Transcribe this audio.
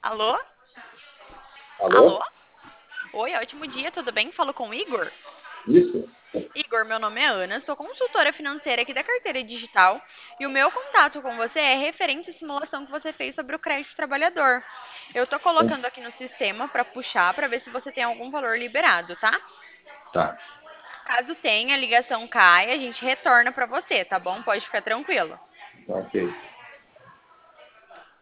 Alô? Alô? Alô? Oi, ótimo dia, tudo bem? Falo com o Igor. Isso? Igor, meu nome é Ana, sou consultora financeira aqui da Carteira Digital e o meu contato com você é referente à simulação que você fez sobre o crédito trabalhador. Eu tô colocando aqui no sistema para puxar para ver se você tem algum valor liberado, tá? Tá, Caso tenha, a ligação caia, a gente retorna para você, tá bom? Pode ficar tranquilo. tá ok.